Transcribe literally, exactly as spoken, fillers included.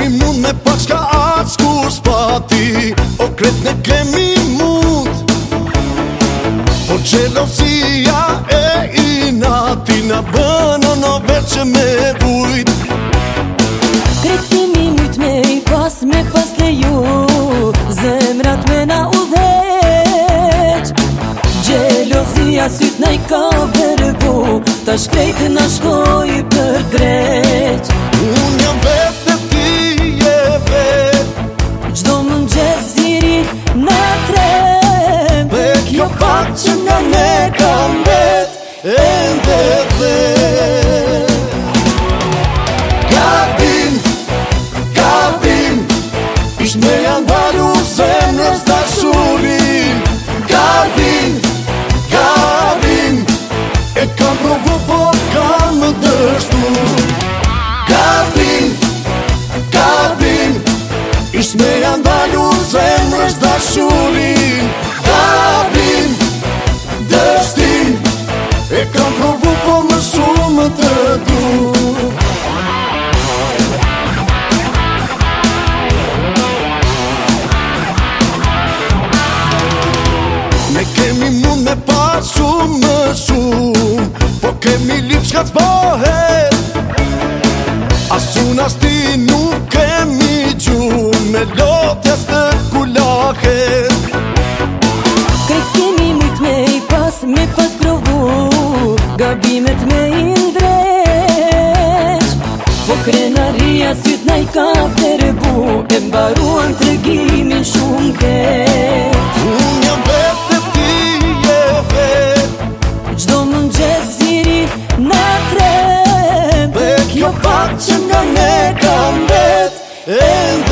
mund me pa qka atë s'kur s'pa ti. O kret ne kemi mund, po gjelosia e inati na bën o no veç që me vujt. Kret kemi mujt me i pas, me pas leju zemrat me na udheq. Gjelosia syt na i ka verbu, ta shkrejt na shkoj për dreq. Unë jam vetë e ti e vetë, Gjdo mëngjes ziri na trem, dhe kjo pak që nga ne kam vetë ende dhe. Gabim, gabim, ish me janë dalu zemrës dashurin. Gabim, gabim, e kam provu por kam më dështu. Gabim, gabim, ish me janë dalu zemrës dashurin. Gabim, dështim, e kam provu po më shumë të du. Ne kemi mund me pa shumë më shumë, po kemi lip shka t'bohet. Asun as ti nuk kemi gjumë, me lotjes të kulahet. Krejt kemi mujt me i pas, me pas provu gabimet me i ndreq. Po krenaria syt na i ka verbu, e mbaruan tregimin shumë keq. Unë jam vetë e ti e vetë, Gjdo mëngjes ziri na trem, dhe kjo pak që nga ne kam vetë ende